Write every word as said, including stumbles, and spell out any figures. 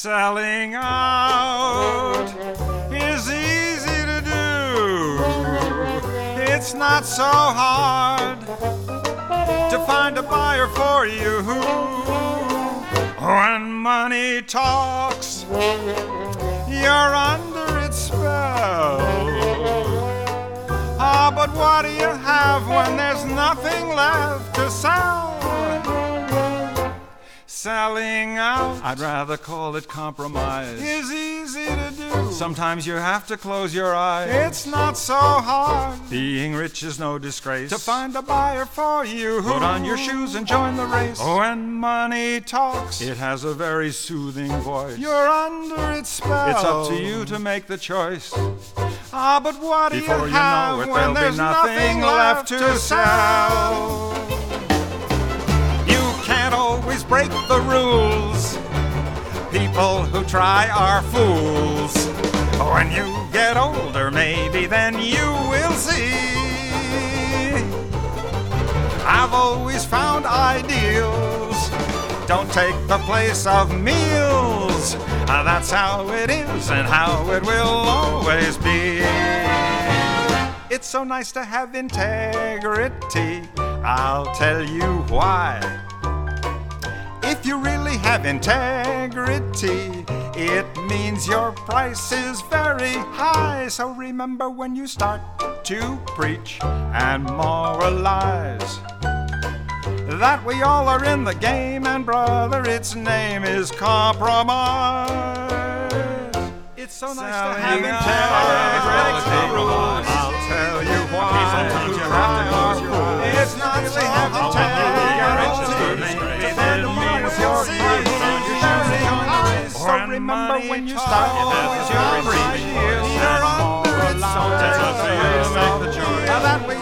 Selling out is easy to do. It's not so hard to find a buyer for you. When money talks, you're under its spell. Ah, but what do you have when there's nothing left to sell? Selling out, I'd rather call it compromise, is easy to do. Sometimes you have to close your eyes. It's not so hard. Being rich is no disgrace. To find a buyer for you, put on your shoes and join the race. When money talks, it has a very soothing voice. You're under its spell. It's up to you to make the choice. Ah, but what do Before you, you have know it, when there's nothing left to sell? Always break the rules. People who try are fools. When you get older, maybe then you will see. I've always found ideals don't take the place of meals. That's how it is and how it will always be. It's so nice to have integrity. I'll tell you why. If you really have integrity, it means your price is very high. So remember when you start to preach and moralize that we all are in the game, and brother, its name is compromise. It's so nice to have integrity. I'll tell you why. Sometimes you have to close your eyes. It's not really have integrity. So remember when you start to preach, you're under its spell. That we